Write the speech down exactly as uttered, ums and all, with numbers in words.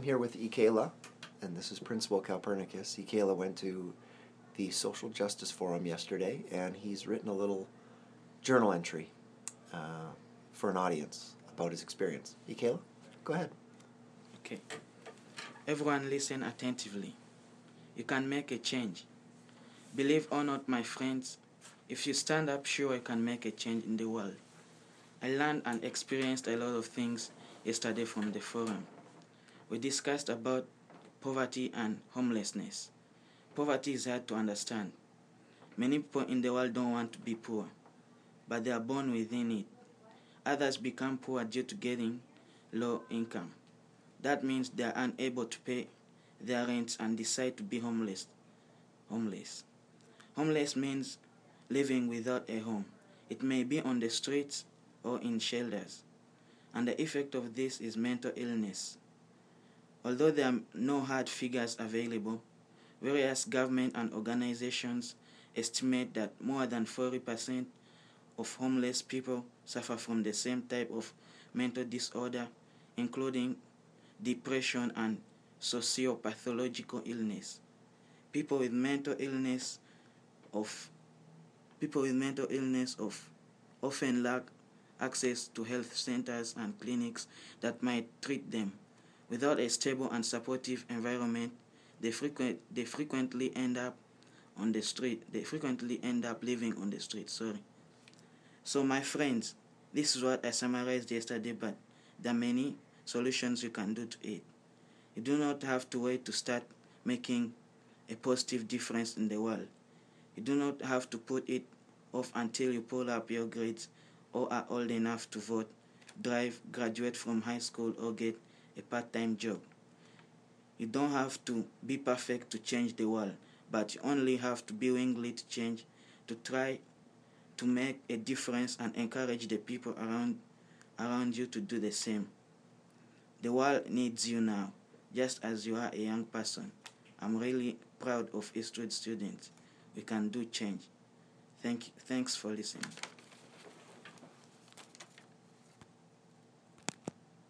here with Ikela, and this is Principal Calpernicus. Ikela went to the Social Justice Forum yesterday, and he's written a little journal entry uh, for an audience about his experience. Ikela, go ahead. Okay. Everyone listen attentively. You can make a change. Believe or not, my friends, if you stand up, sure you can make a change in the world. I learned and experienced a lot of things yesterday from the forum. We discussed about poverty and homelessness. Poverty is hard to understand. Many people in the world don't want to be poor, but they are born within it. Others become poor due to getting low income. That means they are unable to pay their rents and decide to be homeless. Homeless. Homeless means living without a home. It may be on the streets or in shelters. And the effect of this is mental illness. Although there are no hard figures available, various government and organizations estimate that more than forty percent of homeless people suffer from the same type of mental disorder, including depression and sociopathological illness. People with mental illness of people with mental illness of often lack access to health centers and clinics that might treat them. Without a stable and supportive environment, they frequent they frequently end up on the street. They frequently end up living on the street. Sorry. So, my friends, this is what I summarized yesterday, but there are many solutions you can do to it. You do not have to wait to start making a positive difference in the world. You do not have to put it off until you pull up your grades or are old enough to vote, drive, graduate from high school, or get a part-time job. You don't have to be perfect to change the world, but you only have to be willing to change, to try to make a difference and encourage the people around around you to do the same. The world needs you now, just as you are a young person. I'm really proud of Eastwood students. We can do change. Thank you. Thanks for listening.